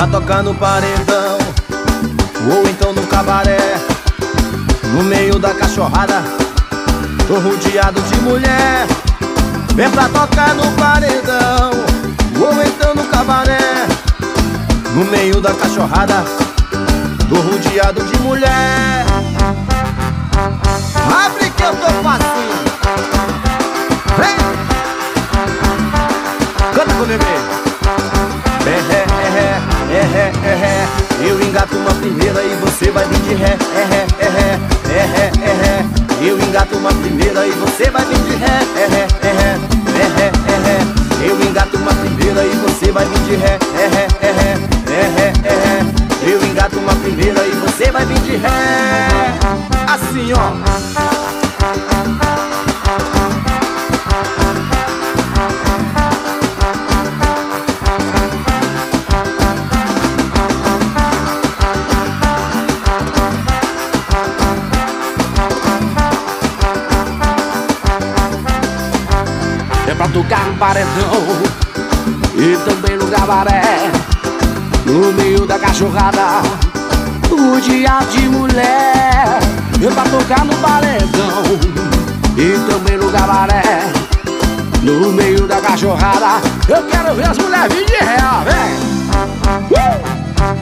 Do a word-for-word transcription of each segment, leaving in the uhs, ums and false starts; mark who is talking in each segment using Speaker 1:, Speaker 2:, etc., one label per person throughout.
Speaker 1: pra tocar no paredão, ou então no cabaré, no meio da cachorrada, tô rodeado de mulher. Vem pra tocar no paredão, ou então no cabaré, no meio da cachorrada, tô rodeado de mulher. Abre que eu tô facinho. Vem! Canta comigo aí. É, é, é, é, é, é. Eu engato uma primeira e você vai vir de ré. É, é, é, é, é, é, é. Eu engato uma primeira e você vai vir de ré. É, é, é, é, é, é. Eu engato uma primeira e você vai vir de ré. É, é, é, é, é, é. Eu engato uma primeira e você vai vir de ré. Assim, ó.
Speaker 2: É pra tocar no paredão e também no cabaré, no meio da cachorrada, rodeado de mulher. É pra tocar no paredão e também no cabaré, no meio da cachorrada. Eu quero ver as mulheres vir de ré, ó, vem! Uh!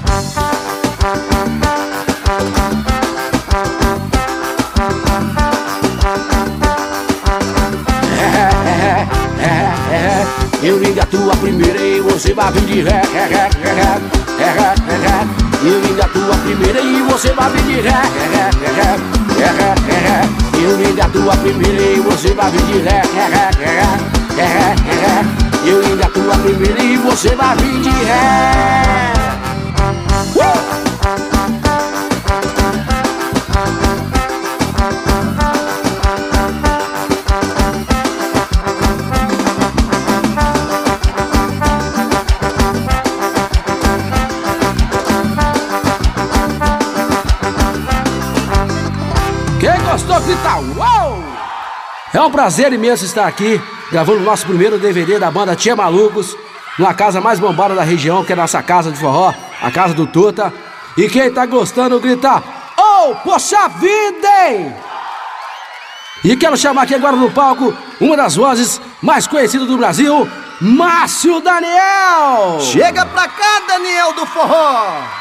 Speaker 2: Eu engato a primeira e você vai vir de ré. Eu engato a primeira e você vai vir de ré. Eu engato a primeira e você vai vir de ré. Eu engato a primeira e você vai vir de ré. Quem gostou, grita uau! É um prazer imenso estar aqui, gravando o nosso primeiro D V D da banda Tchê Malucos, numa casa mais bombada da região, que é a nossa casa de forró, a casa do Tuta. E quem tá gostando, grita, oh, poxa vida, hein! E quero chamar aqui agora no palco uma das vozes mais conhecidas do Brasil, Márcio Daniel!
Speaker 1: Chega pra cá, Daniel do forró!